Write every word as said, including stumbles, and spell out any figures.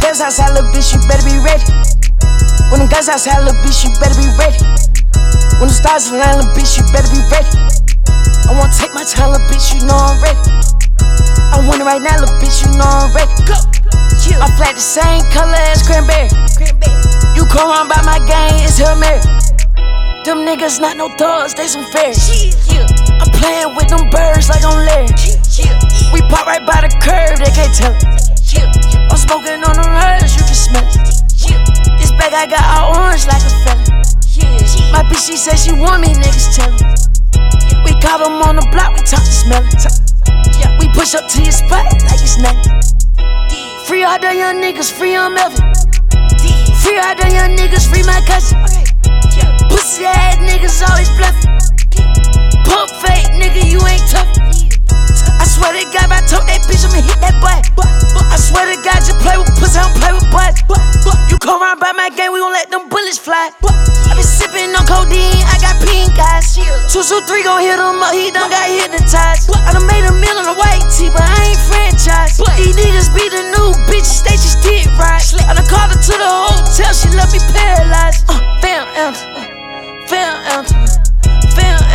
guns outside, little bitch, you better be ready. When them guns outside, little bitch, you better be ready. When the stars align, little bitch, you better be ready. I wanna take my time, little bitch, you know I'm ready. I want it right now, little bitch, you know I'm ready. Go. I flat the same color as cranberry. You come around by my gang, it's Hail Mary. Them niggas not no thugs, they some fairies. I'm playing with them birds like I'm Larry. We pop right by the curb, they can't tell it. I'm smoking on them herbs, you can smell it. This bag I got all orange like a fella. My bitch, she said she want me, niggas tell it. We caught them on the block, we talk to smell it. We push up to your spot like it's nothing. Free all the young niggas, free on Melvin. Free all the young niggas, free my cousin. Pussy ass niggas always bluffing. Pump fake nigga, you ain't tough. I swear to God, if I told that bitch, I'ma hit that butt. I swear to God, just play with pussy, I don't play with butts. You come around by my gang, we gon' let them bullets fly. I been sippin' on codeine, I got pink eyes. Two, two, three gon' hit him up, he done got hypnotized. I done made a meal on a white tee, but I ain't franchise. These niggas be the new bitches, they just get right. I done called her to the hotel, she left me paralyzed. Uh, Fam anthem, uh, fam anthem, fam